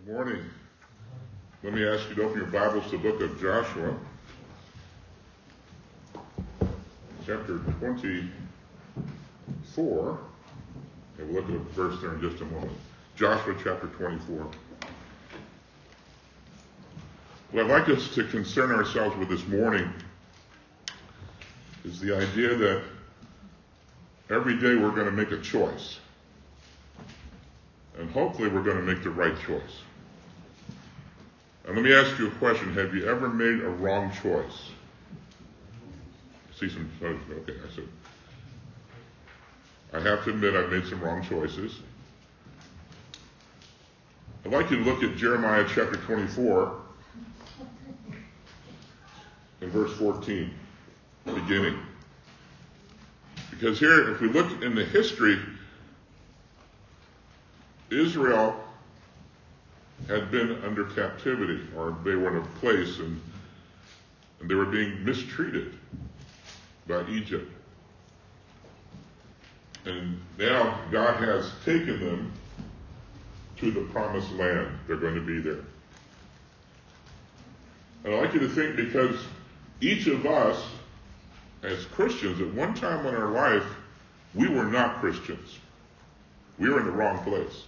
Morning. Let me ask you to open your Bibles to the book of Joshua, chapter 24. And we'll look at a verse there in just a moment. Joshua chapter 24. What I'd like us to concern ourselves with this morning is the idea that every day we're going to make a choice. And hopefully we're going to make the right choice. And let me ask you a question. Have you ever made a wrong choice? See some, okay, I said, I have to admit I've made some wrong choices. I'd like you to look at Jeremiah chapter 24 and verse 14, beginning. Because here, if we look in the history, Israel had been under captivity, or they were in a place and they were being mistreated by Egypt. And now God has taken them to the promised land. They're going to be there. And I'd like you to think, because each of us as Christians, at one time in our life, we were not Christians. We were in the wrong place.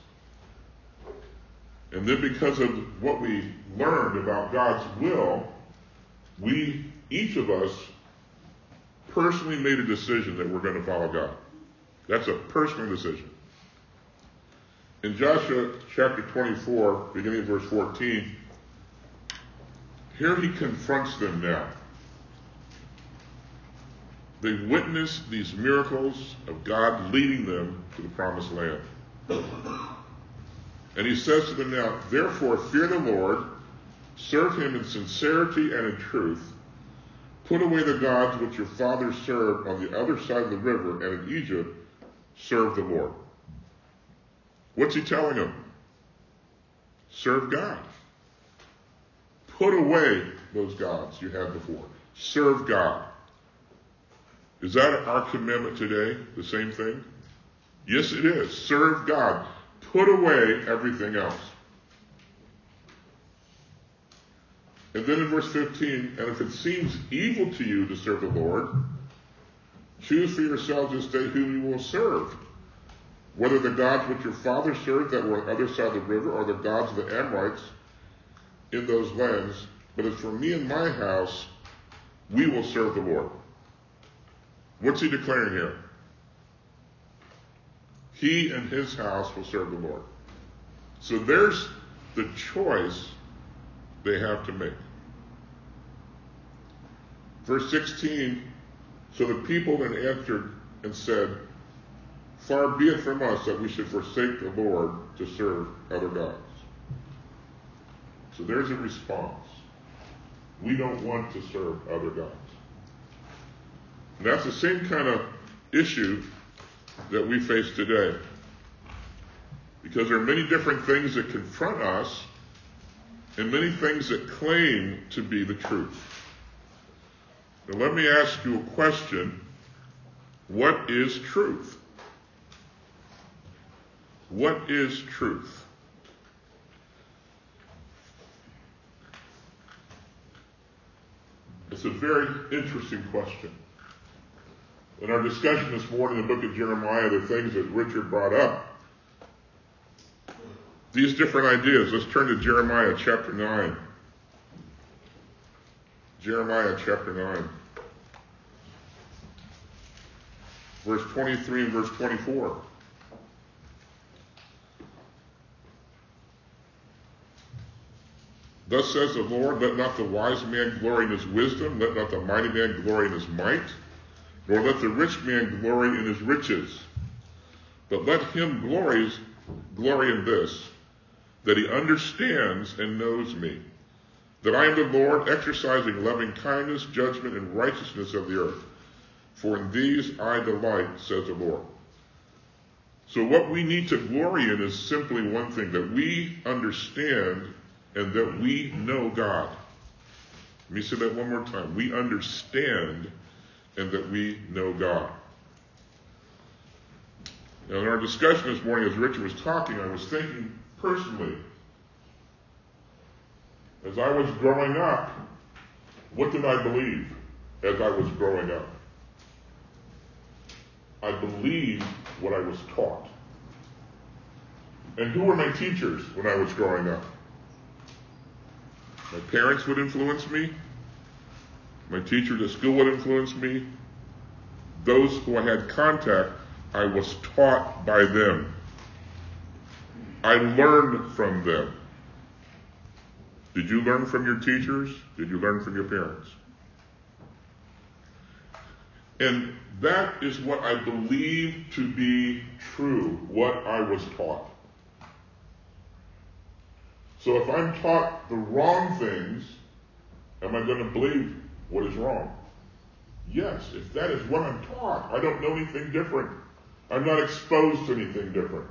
And then because of what we learned about God's will, each of us personally made a decision that we're going to follow God. That's a personal decision. In Joshua chapter 24, beginning of verse 14, here he confronts them now. They've witnessed these miracles of God leading them to the promised land. And he says to them now, therefore fear the Lord, serve him in sincerity and in truth, put away the gods which your fathers served on the other side of the river and in Egypt, serve the Lord. What's he telling them? Serve God. Put away those gods you had before. Serve God. Is that our commitment today? The same thing? Yes, it is. Serve God. Put away everything else. And then in verse 15, and if it seems evil to you to serve the Lord, choose for yourselves this day whom you will serve, whether the gods which your fathers served that were on the other side of the river, or the gods of the Amorites in those lands. But as for me and my house, we will serve the Lord. What's he declaring here? He and his house will serve the Lord. So there's the choice they have to make. Verse 16, so the people then answered and said, far be it from us that we should forsake the Lord to serve other gods. So there's a response. We don't want to serve other gods. And that's the same kind of issue that we face today. Because there are many different things that confront us and many things that claim to be the truth. Now let me ask you a question. What is truth? What is truth? It's a very interesting question. In our discussion this morning in the book of Jeremiah, the things that Richard brought up, these different ideas. Let's turn to Jeremiah chapter 9. Jeremiah chapter 9. Verse 23 and verse 24. Thus says the Lord, let not the wise man glory in his wisdom, let not the mighty man glory in his might, nor let the rich man glory in his riches. But let him glory in this, that he understands and knows me, that I am the Lord, exercising loving kindness, judgment, and righteousness of the earth. For in these I delight, says the Lord. So what we need to glory in is simply one thing, that we understand and that we know God. Let me say that one more time. We understand and that we know God. Now, in our discussion this morning, as Richard was talking, I was thinking personally, As I was growing up, what did I believe as I was growing up? I believed what I was taught. And who were my teachers when I was growing up? My parents would influence me. My teachers at school would influence me. Those who I had contact, I was taught by them. I learned from them. Did you learn from your teachers? Did you learn from your parents? And that is what I believe to be true, what I was taught. So if I'm taught the wrong things, am I going to believe what is wrong? Yes, if that is what I'm taught, I don't know anything different. I'm not exposed to anything different.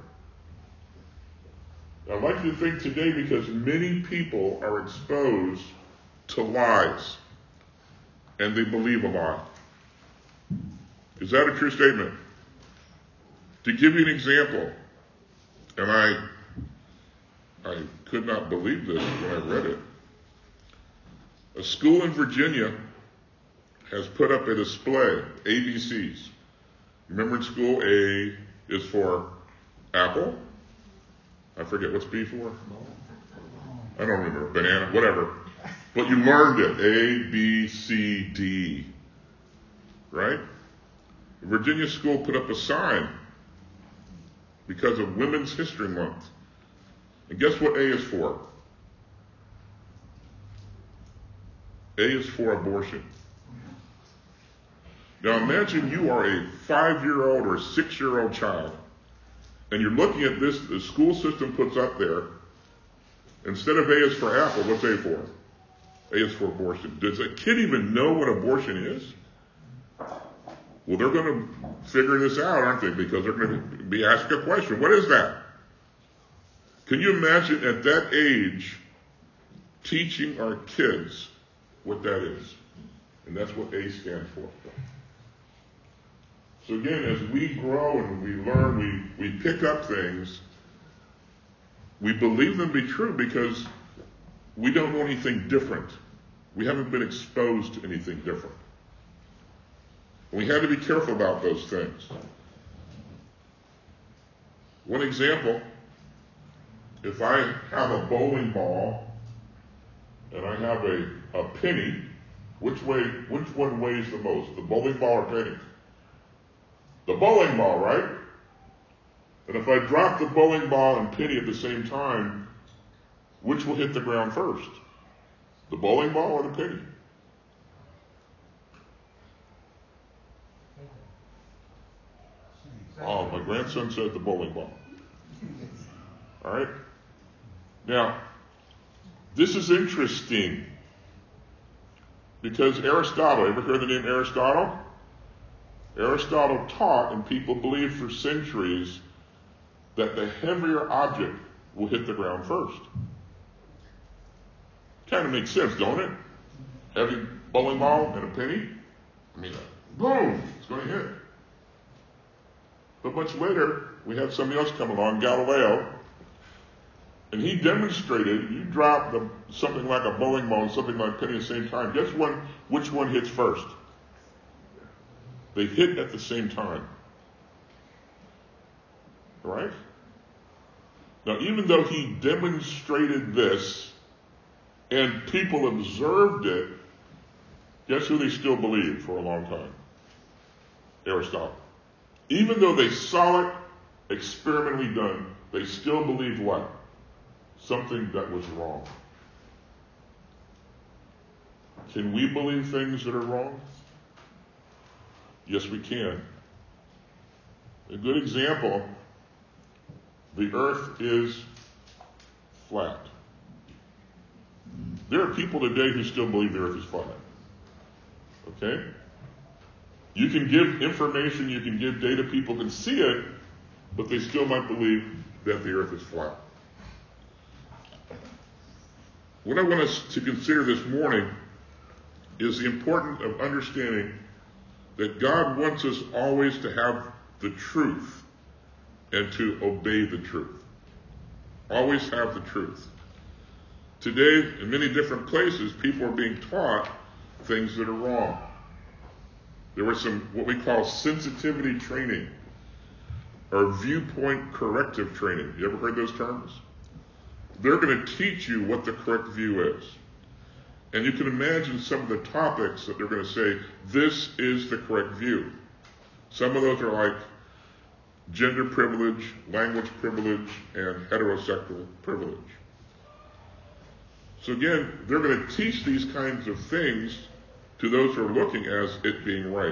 I like to think today, because many people are exposed to lies, and they believe a lie. Is that a true statement? To give you an example, and I could not believe this when I read it. A school in Virginia has put up a display, ABCs. Remember in school, A is for apple. I forget what's B for. I don't remember. Banana, whatever. But you learned it. A, B, C, D. Right? The Virginia school put up a sign because of Women's History Month. And guess what A is for? A is for abortion. Now imagine you are a 5-year-old or a 6-year-old child, and you're looking at this, the school system puts up there, instead of A is for apple, what's A for? A is for abortion. Does a kid even know what abortion is? Well, they're going to figure this out, aren't they? Because they're going to be asked a question. What is that? Can you imagine at that age teaching our kids what that is? And that's what A stands for. So again, as we grow and we learn, we pick up things, we believe them to be true because we don't know anything different. We haven't been exposed to anything different. We had to be careful about those things. One example, if I have a bowling ball and I have a penny, which one weighs the most, the bowling ball or penny? The bowling ball, right? And if I drop the bowling ball and penny at the same time, which will hit the ground first? The bowling ball or the penny? Oh, my grandson said the bowling ball. All right? Now, this is interesting because Aristotle, ever heard the name Aristotle? Aristotle taught, and people believed for centuries, that the heavier object will hit the ground first. Kind of makes sense, don't it? Heavy bowling ball and a penny. I mean, boom, it's going to hit. But much later, we had somebody else come along, Galileo, and he demonstrated you drop something like a bowling ball and something like a penny at the same time. Guess which one hits first? They hit at the same time. Right? Now, even though he demonstrated this and people observed it, guess who they still believed for a long time? Aristotle. Even though they saw it experimentally done, they still believed what? Something that was wrong. Can we believe things that are wrong? Yes, we can. A good example, the earth is flat. There are people today who still believe the earth is flat. Okay? You can give information, you can give data, people can see it, but they still might believe that the earth is flat. What I want us to consider this morning is the importance of understanding that God wants us always to have the truth and to obey the truth. Always have the truth. Today, in many different places, people are being taught things that are wrong. There was some what we call sensitivity training or viewpoint corrective training. You ever heard those terms? They're going to teach you what the correct view is. And you can imagine some of the topics that they're going to say, this is the correct view. Some of those are like gender privilege, language privilege, and heterosexual privilege. So again, they're going to teach these kinds of things to those who are looking as it being right.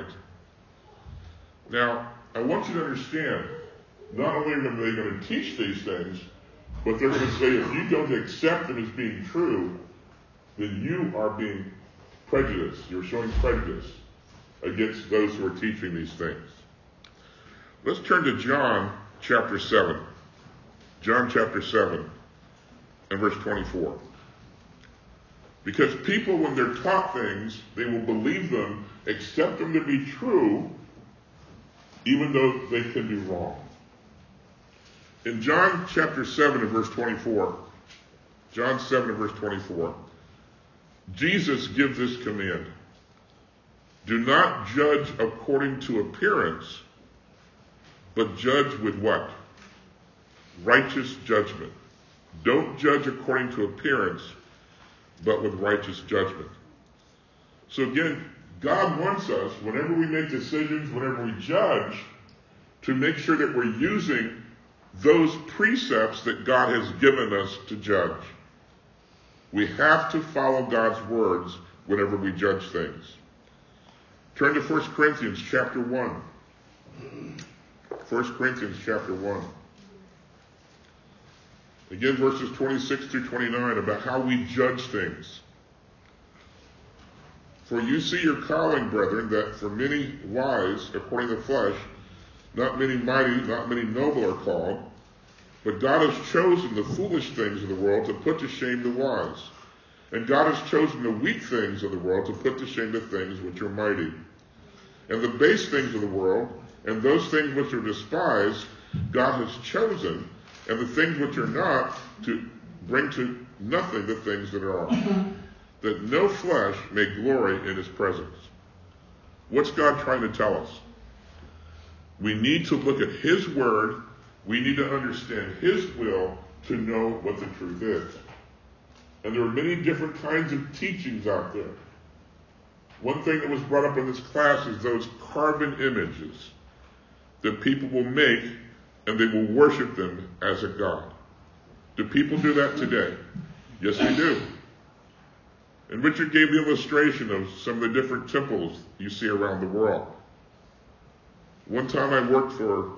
Now, I want you to understand, not only are they going to teach these things, but they're going to say if you don't accept them as being true, then you are being prejudiced. You're showing prejudice against those who are teaching these things. Let's turn to John chapter 7. John chapter 7 and verse 24. Because people, when they're taught things, they will believe them, accept them to be true, even though they can be wrong. In John chapter 7 and verse 24, John 7 and verse 24, Jesus gives this command. Do not judge according to appearance, but judge with what? Righteous judgment. Don't judge according to appearance, but with righteous judgment. So again, God wants us, whenever we make decisions, whenever we judge, to make sure that we're using those precepts that God has given us to judge. We have to follow God's words whenever we judge things. Turn to 1 Corinthians chapter 1. 1 Corinthians chapter 1. Again, verses 26 through 29 about how we judge things. For you see your calling, brethren, that for many wise, according to the flesh, not many mighty, not many noble are called, but God has chosen the foolish things of the world to put to shame the wise. And God has chosen the weak things of the world to put to shame the things which are mighty. And the base things of the world, and those things which are despised, God has chosen, and the things which are not, to bring to nothing the things that are, that no flesh may glory in his presence. What's God trying to tell us? We need to look at his word. We need to understand his will to know what the truth is. And there are many different kinds of teachings out there. One thing that was brought up in this class is those carven images that people will make, and they will worship them as a god. Do people do that today? Yes, they do. And Richard gave the illustration of some of the different temples you see around the world. One time I worked for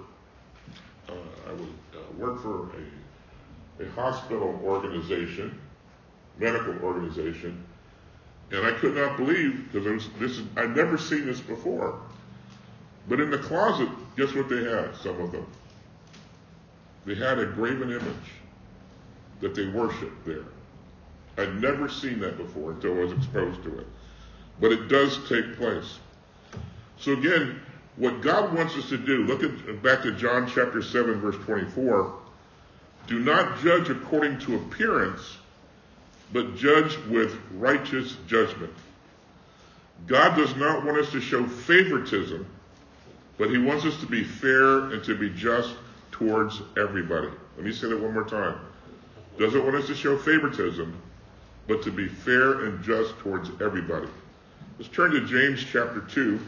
a hospital organization, medical organization, and I could not believe, because I'd never seen this before. But in the closet, guess what they had, some of them? They had a graven image that they worshiped there. I'd never seen that before until I was exposed to it. But it does take place. So again, what God wants us to do, back to John chapter 7, verse 24. Do not judge according to appearance, but judge with righteous judgment. God does not want us to show favoritism, but he wants us to be fair and to be just towards everybody. Let me say that one more time. Doesn't want us to show favoritism, but to be fair and just towards everybody. Let's turn to James chapter 2.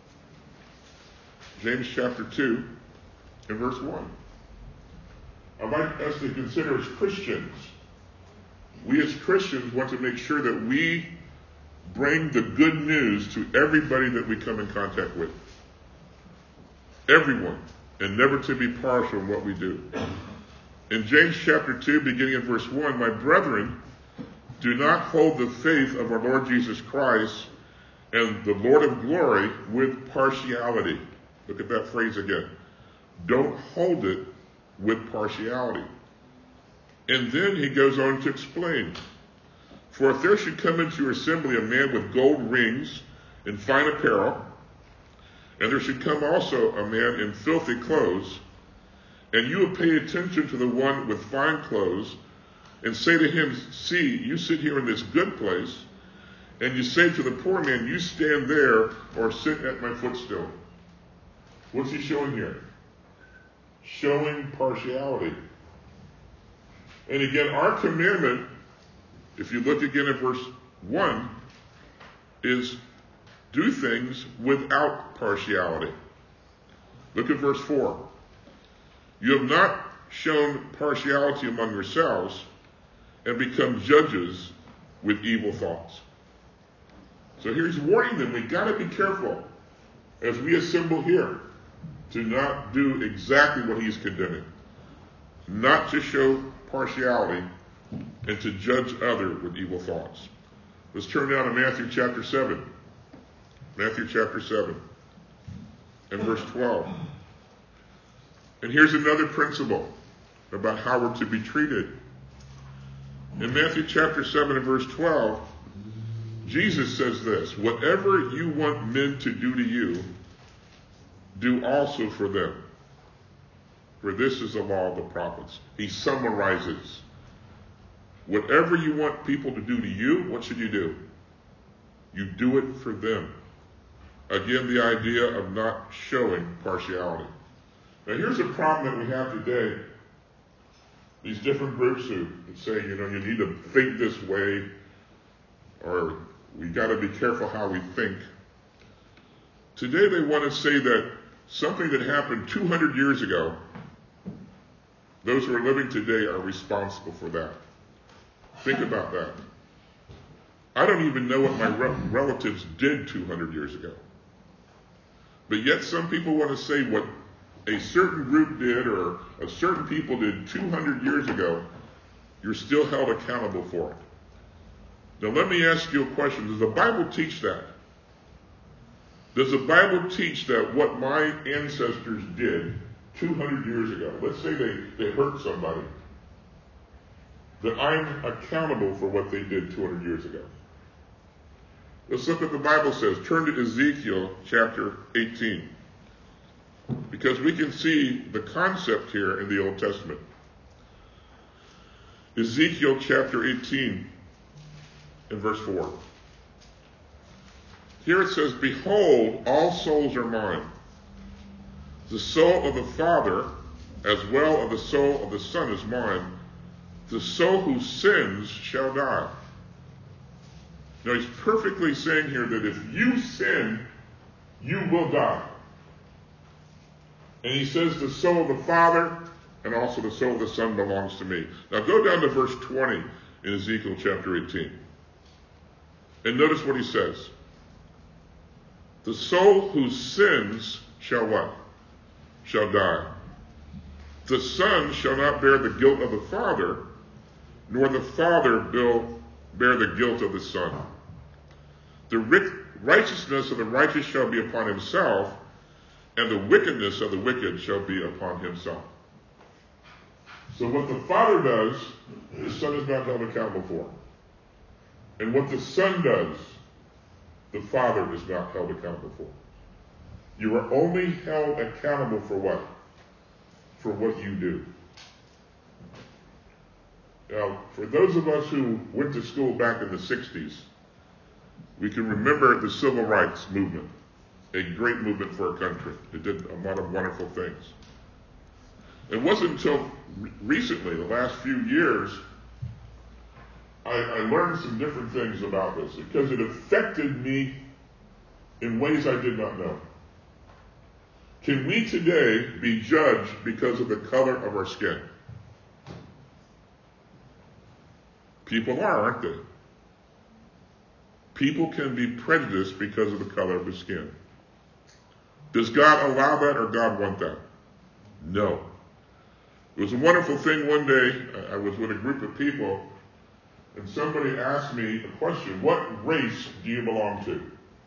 James chapter 2 and verse 1. I'd like us to consider as Christians. We as Christians want to make sure that we bring the good news to everybody that we come in contact with. Everyone. And never to be partial in what we do. In James chapter 2, beginning in verse 1, my brethren, do not hold the faith of our Lord Jesus Christ and the Lord of glory with partiality. Look at that phrase again. Don't hold it with partiality. And then he goes on to explain. For if there should come into your assembly a man with gold rings and fine apparel, and there should come also a man in filthy clothes, and you will pay attention to the one with fine clothes, and say to him, see, you sit here in this good place, and you say to the poor man, you stand there or sit at my footstool. What's he showing here? Showing partiality. And again, our commandment, if you look again at verse 1, is do things without partiality. Look at verse 4. You have not shown partiality among yourselves and become judges with evil thoughts. So here's warning them. We've got to be careful as we assemble here to not do exactly what he's condemning. Not to show partiality and to judge others with evil thoughts. Let's turn down to Matthew chapter 7. Matthew chapter 7 and verse 12. And here's another principle about how we're to be treated. In Matthew chapter 7 and verse 12, Jesus says this, whatever you want men to do to you, do also for them. For this is the law of the prophets. He summarizes. Whatever you want people to do to you, what should you do? You do it for them. Again, the idea of not showing partiality. Now here's a problem that we have today. These different groups who say, you need to think this way, or we got to be careful how we think. Today they want to say that something that happened 200 years ago, those who are living today are responsible for that. Think about that. I don't even know what my relatives did 200 years ago. But yet some people want to say what a certain group did or a certain people did 200 years ago, you're still held accountable for it. Now let me ask you a question. Does the Bible teach that? Does the Bible teach that what my ancestors did 200 years ago, let's say they hurt somebody, that I'm accountable for what they did 200 years ago? Let's look what the Bible says. Turn to Ezekiel chapter 18. Because we can see the concept here in the Old Testament. Ezekiel chapter 18 and verse 4. Here it says, behold, all souls are mine. The soul of the Father, as well as the soul of the Son, is mine. The soul who sins shall die. Now he's perfectly saying here that if you sin, you will die. And he says the soul of the Father and also the soul of the Son belongs to me. Now go down to verse 20 in Ezekiel chapter 18. And notice what he says. The soul who sins shall what? Shall die. The Son shall not bear the guilt of the Father, nor the Father bear the guilt of the Son. The righteousness of the righteous shall be upon himself, and the wickedness of the wicked shall be upon himself. So what the Father does, the Son is not held accountable for. And what the Son does, the Father is not held accountable for. You are only held accountable for what? For what you do. Now, for those of us who went to school back in the 60s, we can remember the Civil Rights Movement, a great movement for our country. It did a lot of wonderful things. It wasn't until recently, the last few years, I learned some different things about this because it affected me in ways I did not know. Can we today be judged because of the color of our skin? People are, aren't they? People can be prejudiced because of the color of the skin. Does God allow that or God want that? No. It was a wonderful thing one day. I was with a group of people and somebody asked me a question. What race do you belong to?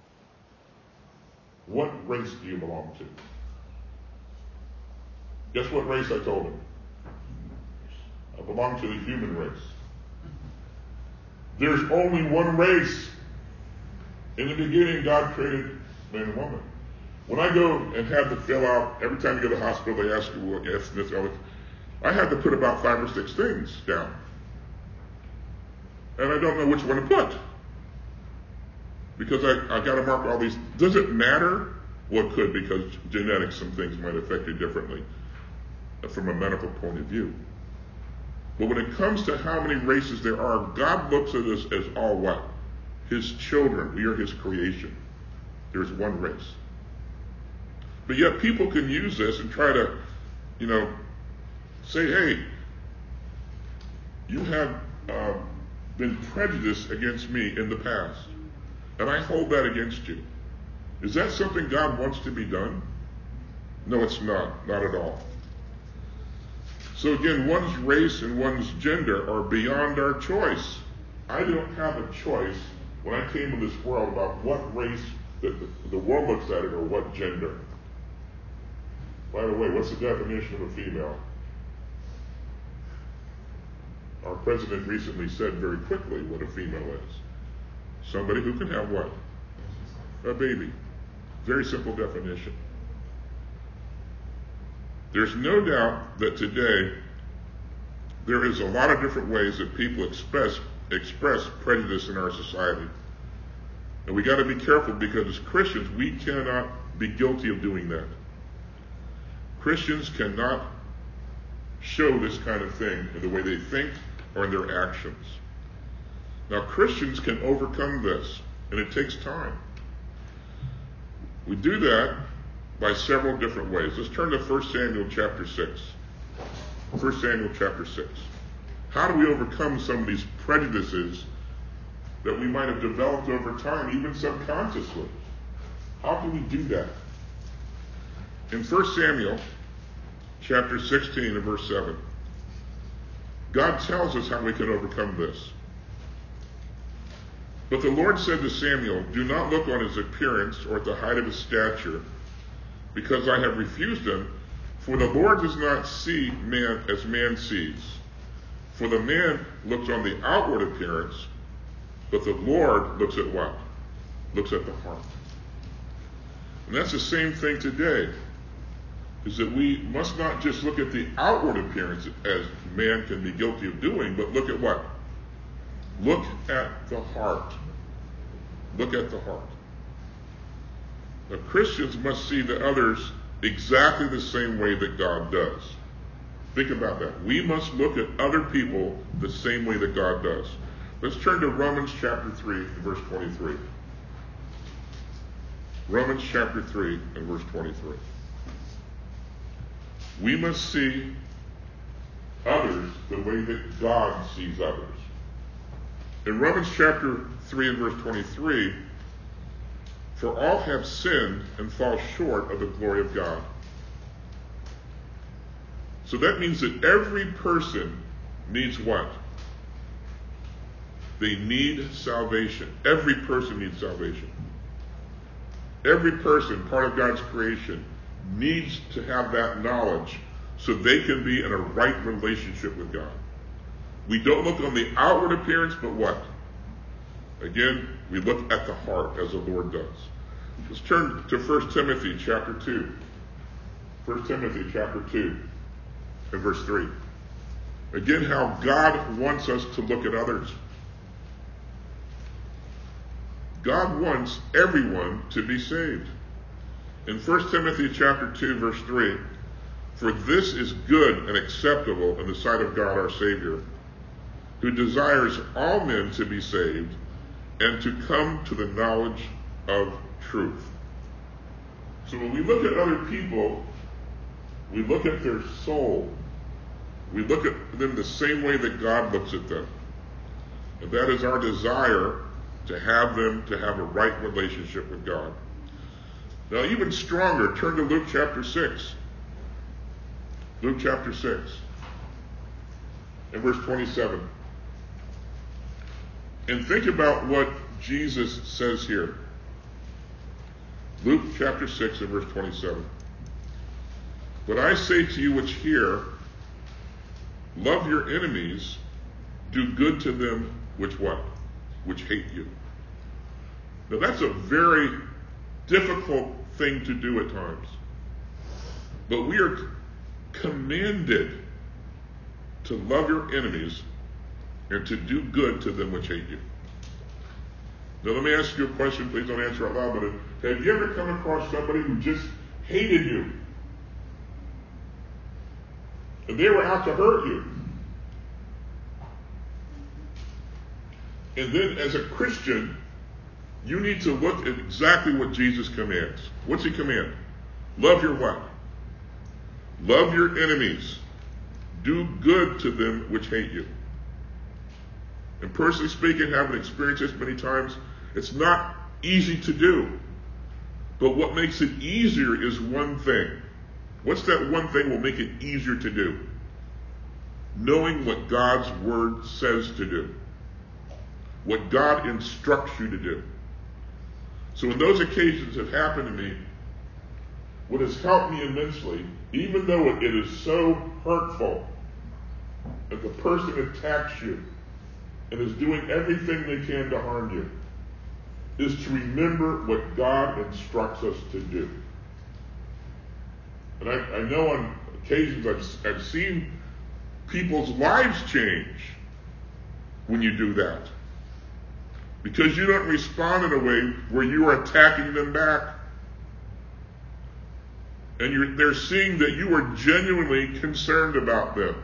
What race do you belong to? Guess what race I told him? I belong to the human race. There's only one race. In the beginning, God created man and woman. When I go and have to fill out, every time you go to the hospital, they ask you, well, yes, this, all this. I had to put about 5 or 6 things down. and I don't know which one to put. Because I got to mark all these. Does it matter? Well, it could, because genetics, some things might affect you differently from a medical point of view. But when it comes to how many races there are, God looks at us as all what? His children. We are his creation. There's one race. But yet people can use this and try to, say, hey, you have been prejudiced against me in the past, and I hold that against you. Is that something God wants to be done? No, it's not. Not at all. So again, one's race and one's gender are beyond our choice. I don't have a choice when I came to this world about what race the world looks at it or what gender. By the way, what's the definition of a female? Our president recently said very quickly what a female is. Somebody who can have what? A baby. Very simple definition. There's no doubt that today there is a lot of different ways that people express prejudice in our society. And we got to be careful, because as Christians, we cannot be guilty of doing that. Christians cannot show this kind of thing in the way they think or in their actions. Now, Christians can overcome this, and it takes time. We do that by several different ways. Let's turn to 1 Samuel chapter 6. 1 Samuel chapter 6. How do we overcome some of these prejudices that we might have developed over time, even subconsciously? How can we do that? In 1 Samuel chapter 16 and verse 7, God tells us how we can overcome this. But the Lord said to Samuel, do not look on his appearance or at the height of his stature, because I have refused him. For the Lord does not see man as man sees. For the man looks on the outward appearance, but the Lord looks at what? Looks at the heart. And that's the same thing today, is that we must not just look at the outward appearance as man can be guilty of doing, but look at what? Look at the heart. Look at the heart. Now, Christians must see the others exactly the same way that God does. Think about that. We must look at other people the same way that God does. Let's turn to Romans chapter 3 and verse 23. Romans chapter 3 and verse 23. We must see others the way that God sees others. In Romans chapter 3 and verse 23, for all have sinned and fall short of the glory of God. So that means that every person needs what? They need salvation. Every person needs salvation. Every person, part of God's creation, needs to have that knowledge so they can be in a right relationship with God. We don't look on the outward appearance, but what? Again, we look at the heart as the Lord does. Let's turn to 1 Timothy chapter 2. 1 Timothy chapter 2 and verse 3. Again, how God wants us to look at others. God wants everyone to be saved. In 1 Timothy chapter 2 verse 3, for this is good and acceptable in the sight of God our Savior, who desires all men to be saved and to come to the knowledge of truth. So when we look at other people, we look at their soul. We look at them the same way that God looks at them. And that is our desire, to have them to have a right relationship with God. Now, even stronger, turn to Luke chapter 6. Luke chapter 6 and verse 27. And think about what Jesus says here. Luke chapter 6 and verse 27. But I say to you which hear, love your enemies, do good to them which what? Which hate you. Now that's a very difficult thing to do at times. But we are commanded to love your enemies and to do good to them which hate you. Now let me ask you a question, please don't answer out loud, but have you ever come across somebody who just hated you? And they were out to hurt you. And then as a Christian, you need to look at exactly what Jesus commands. What's he command? Love your what? Love your enemies. Do good to them which hate you. And personally speaking, having experienced this many times, it's not easy to do. But what makes it easier is one thing. What's that one thing will make it easier to do? Knowing what God's word says to do. What God instructs you to do. So when those occasions have happened to me, what has helped me immensely, even though it is so hurtful that the person attacks you and is doing everything they can to harm you, is to remember what God instructs us to do. And I know on occasions I've seen people's lives change when you do that. Because you don't respond in a way where you are attacking them back. And they're seeing that you are genuinely concerned about them.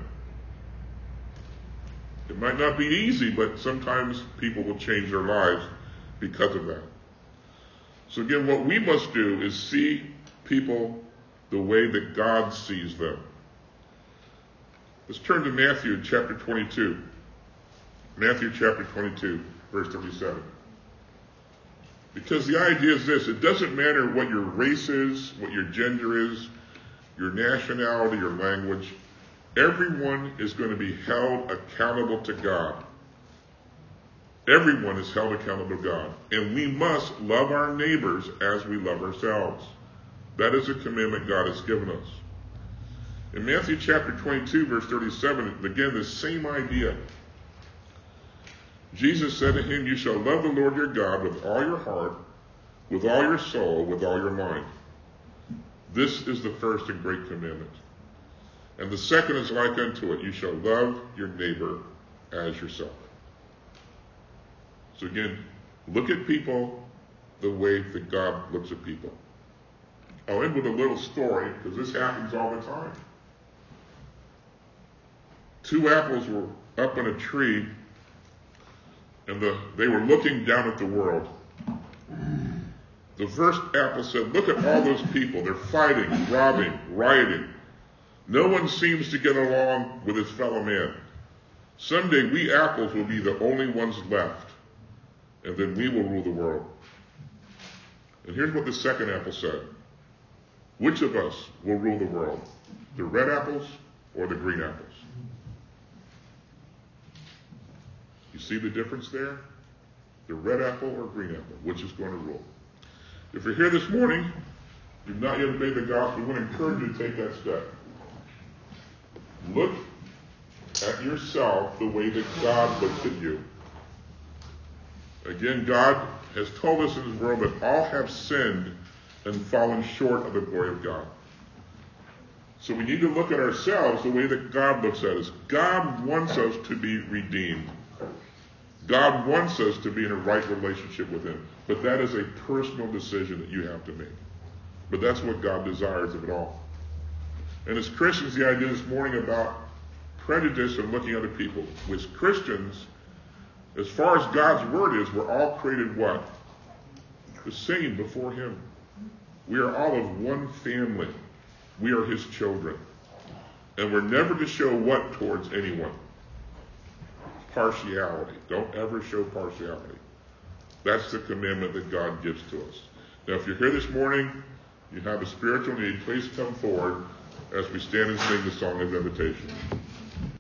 It might not be easy, but sometimes people will change their lives because of that. So again, what we must do is see people the way that God sees them. Let's turn to Matthew chapter 22. Matthew chapter 22, verse 37. Because the idea is this: it doesn't matter what your race is, what your gender is, your nationality, your language. Everyone is going to be held accountable to God. Everyone is held accountable to God. And we must love our neighbors as we love ourselves. That is a commandment God has given us. In Matthew chapter 22, verse 37, again, the same idea. Jesus said to him, "You shall love the Lord your God with all your heart, with all your soul, with all your mind. This is the first and great commandment. And the second is like unto it. You shall love your neighbor as yourself." So again, look at people the way that God looks at people. I'll end with a little story, because this happens all the time. 2 apples were up in a tree, and they were looking down at the world. The first apple said, "Look at all those people. They're fighting, robbing, rioting. No one seems to get along with his fellow man. Someday we apples will be the only ones left, and then we will rule the world." And here's what the second apple said: "Which of us will rule the world? The red apples or the green apples?" You see the difference there? The red apple or green apple, which is going to rule? If you're here this morning, you've not yet obeyed the gospel, we want to encourage you to take that step. Look at yourself the way that God looks at you. Again, God has told us in His Word that all have sinned and fallen short of the glory of God. So we need to look at ourselves the way that God looks at us. God wants us to be redeemed. God wants us to be in a right relationship with Him. But that is a personal decision that you have to make. But that's what God desires of it all. And as Christians, the idea this morning about prejudice and looking at other people. With Christians, as far as God's Word is, we're all created what? The same before Him. We are all of one family. We are His children. And we're never to show what towards anyone? Partiality. Don't ever show partiality. That's the commandment that God gives to us. Now, if you're here this morning, you have a spiritual need, please come forward as we stand and sing the song of invitation.